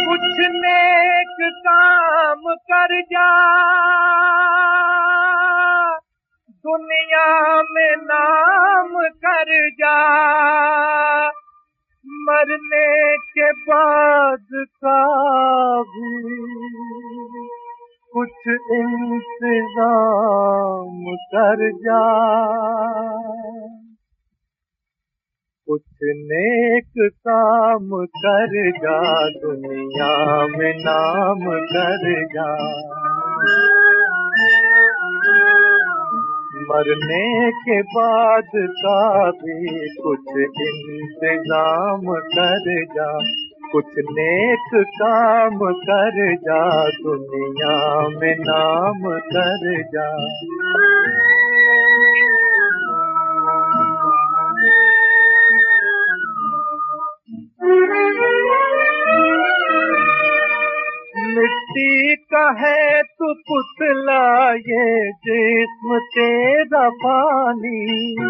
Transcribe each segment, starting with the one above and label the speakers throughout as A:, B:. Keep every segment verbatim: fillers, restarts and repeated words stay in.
A: कुछ नेक काम कर जा, दुनिया में नाम कर जा। मरने के बाद का भी कुछ इंतजाम कर जा। कुछ नेक काम कर जा, दुनिया में नाम कर जा। मरने के बाद का भी कुछ इंतजाम कर जा। कुछ नेक काम कर जा, दुनिया में नाम कर जा। मिट्टी का है तू पुतला, ये जिस्म तेरा पानी।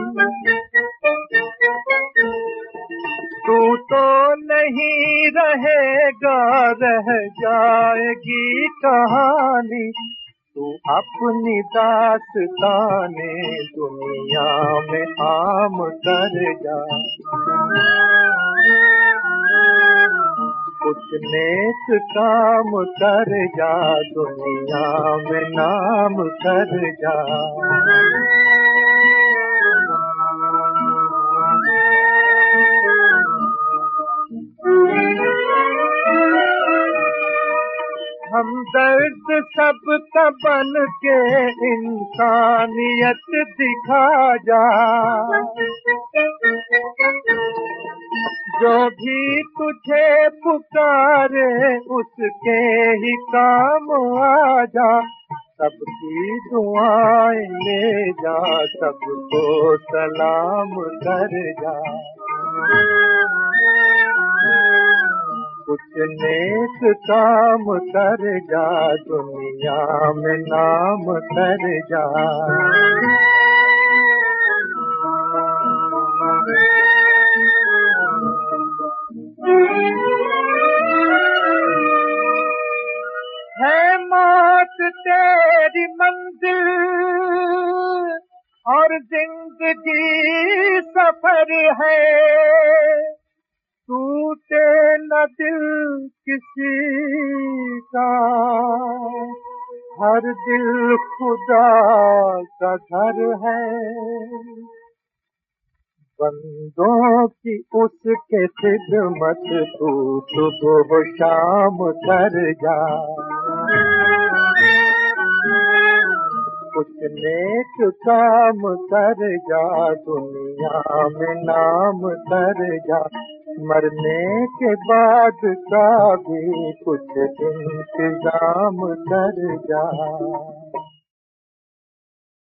A: तू तो नहीं रहेगा, रह जाएगी कहानी। तू अपनी दास्ताने दुनिया में आम कर जा। कुछ नेक काम कर जा, दुनिया में नाम कर जा। हमदर्द सबका बन के इंसानियत दिखा जा। जो भी तुझे पुकारे उसके ही काम आ जा। सबकी दुआएं ले जा, सबको सलाम कर जा। कुछ नेक काम कर जा, दुनिया में नाम कर जा। है मौत तेरी मंजिल और जिंदगी सफर है। टूटे न दिल किसी का, हर दिल खुदा का घर है। बंदों की उसके खिदमत तू सुबह शाम कर जा। कुछ नेक काम कर जा, दुनिया में नाम कर जा। मरने के बाद का भी कुछ इंतजाम कर जा।